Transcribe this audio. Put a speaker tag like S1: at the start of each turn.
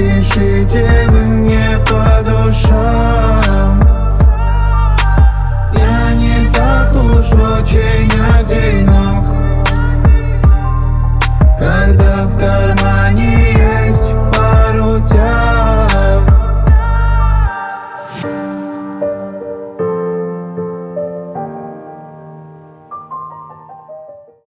S1: Напишите вы мне по душам. Я не так уж очень одинок, когда в канале